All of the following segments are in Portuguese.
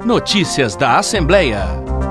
Notícias da Assembleia.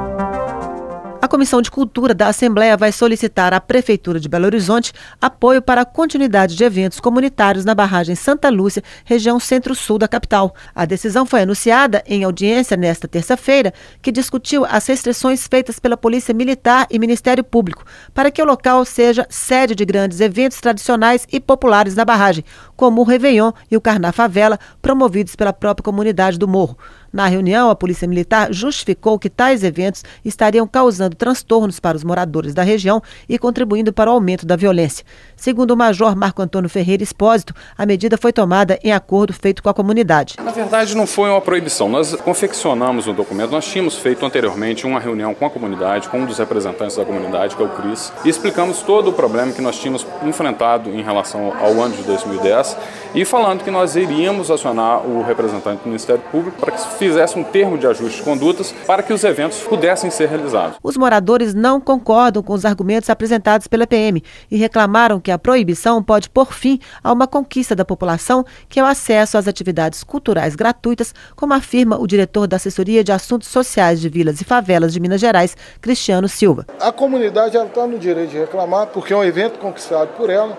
A Comissão de Cultura da Assembleia vai solicitar à Prefeitura de Belo Horizonte apoio para a continuidade de eventos comunitários na barragem Santa Lúcia, região centro-sul da capital. A decisão foi anunciada em audiência nesta terça-feira, que discutiu as restrições feitas pela Polícia Militar e Ministério Público para que o local seja sede de grandes eventos tradicionais e populares na barragem, como o Réveillon e o Carnafavela, promovidos pela própria comunidade do Morro. Na reunião, a Polícia Militar justificou que tais eventos estariam causando transtornos para os moradores da região e contribuindo para o aumento da violência. Segundo o Major Marco Antônio Ferreira Espósito, a medida foi tomada em acordo feito com a comunidade. Na verdade, não foi uma proibição. Nós confeccionamos um documento. Nós tínhamos feito anteriormente uma reunião com a comunidade, com um dos representantes da comunidade, que é o Cris, e explicamos todo o problema que nós tínhamos enfrentado em relação ao ano de 2010 e falando que nós iríamos acionar o representante do Ministério Público para que fizesse um termo de ajuste de condutas para que os eventos pudessem ser realizados. Os moradores não concordam com os argumentos apresentados pela PM e reclamaram que a proibição pode pôr fim a uma conquista da população, que é o acesso às atividades culturais gratuitas, como afirma o diretor da Assessoria de Assuntos Sociais de Vilas e Favelas de Minas Gerais, Cristiano Silva. A comunidade está no direito de reclamar, porque é um evento conquistado por ela,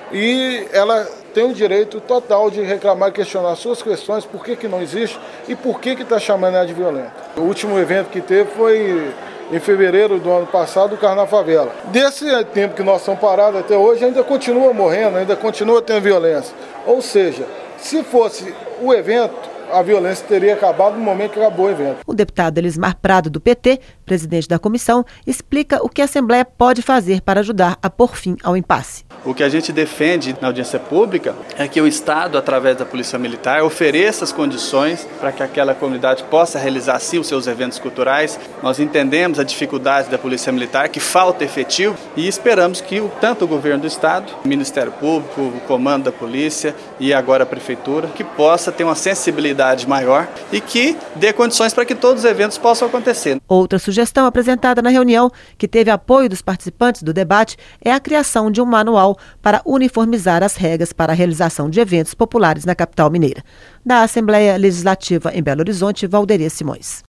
e ela tem o direito total de reclamar e questionar suas questões, por que não existe e por que está chamando ela de violenta. O último evento que teve foi em fevereiro do ano passado, o Carnafavela. Desse tempo que nós estamos parados até hoje, ainda continua morrendo, ainda continua tendo violência. Ou seja, se fosse o evento, a violência teria acabado no momento que acabou o evento. O deputado Elismar Prado, do PT, presidente da comissão, explica o que a Assembleia pode fazer para ajudar a pôr fim ao impasse. O que a gente defende na audiência pública é que o Estado, através da Polícia Militar, ofereça as condições para que aquela comunidade possa realizar, sim, os seus eventos culturais. Nós entendemos a dificuldade da Polícia Militar, que falta efetivo, e esperamos que tanto o governo do Estado, o Ministério Público, o comando da Polícia e agora a Prefeitura, que possa ter uma sensibilidade maior e que dê condições para que todos os eventos possam acontecer. Outra sugestão apresentada na reunião, que teve apoio dos participantes do debate, é a criação de um manual para uniformizar as regras para a realização de eventos populares na capital mineira. Da Assembleia Legislativa em Belo Horizonte, Valderia Simões.